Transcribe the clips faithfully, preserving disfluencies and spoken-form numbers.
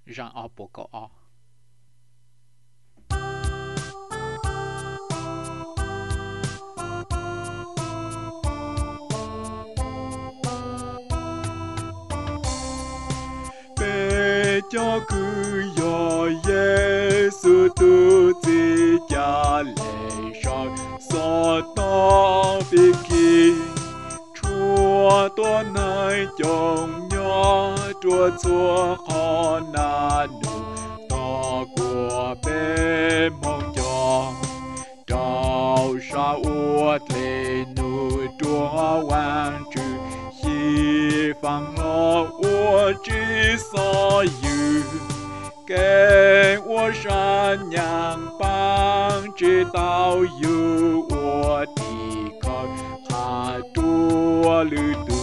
让奥不够奥。 cho cứ yo Giêsu tu chỉ cha lệ rồi so to vì kỳ chúa tôi nơi chồng nhỏ chúa chúa khó na đủ to của bé mong cho trao sa uất lệ nụ chúa hoàng trừ hi phang lo uất chỉ so yu给我善良帮知道有我的靠他多旅途，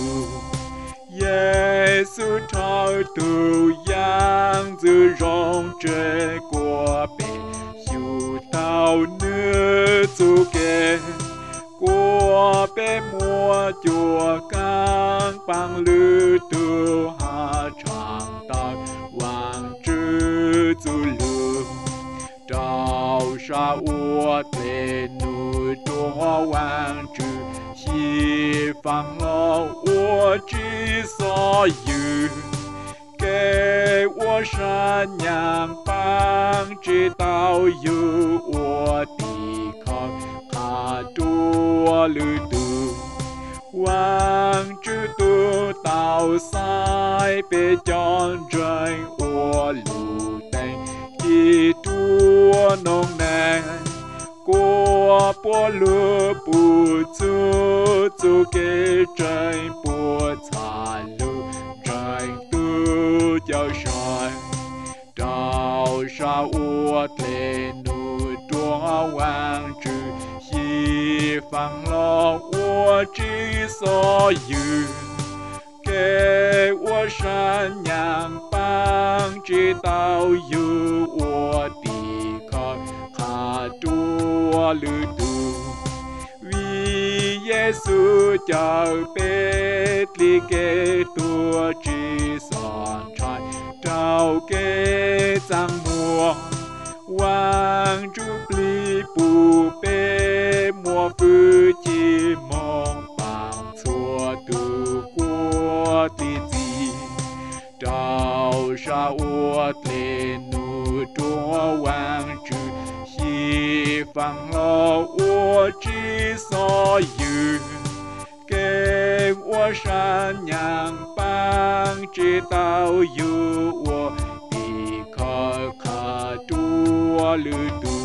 耶稣超度样子容这国别，有道呢足给国别莫就刚帮旅途哈长大望知足路，照杀我的怒多望知西方了我之所有，给我善良帮知道有我的靠卡多旅途。望知道到塞被将人我路灯一多浓难过波路不足足给真波擦路人都叫山到杀我的怒多望知西方了我之所有，给我善良帮知道有我的靠卡多旅途，为耶稣叫别离给多之所传，照给脏魔。望住你不被莫夫寂寞帮错度过的己，照杀我的怒多望住西方了我之所有，给我善良帮知道有我的可可多旅途。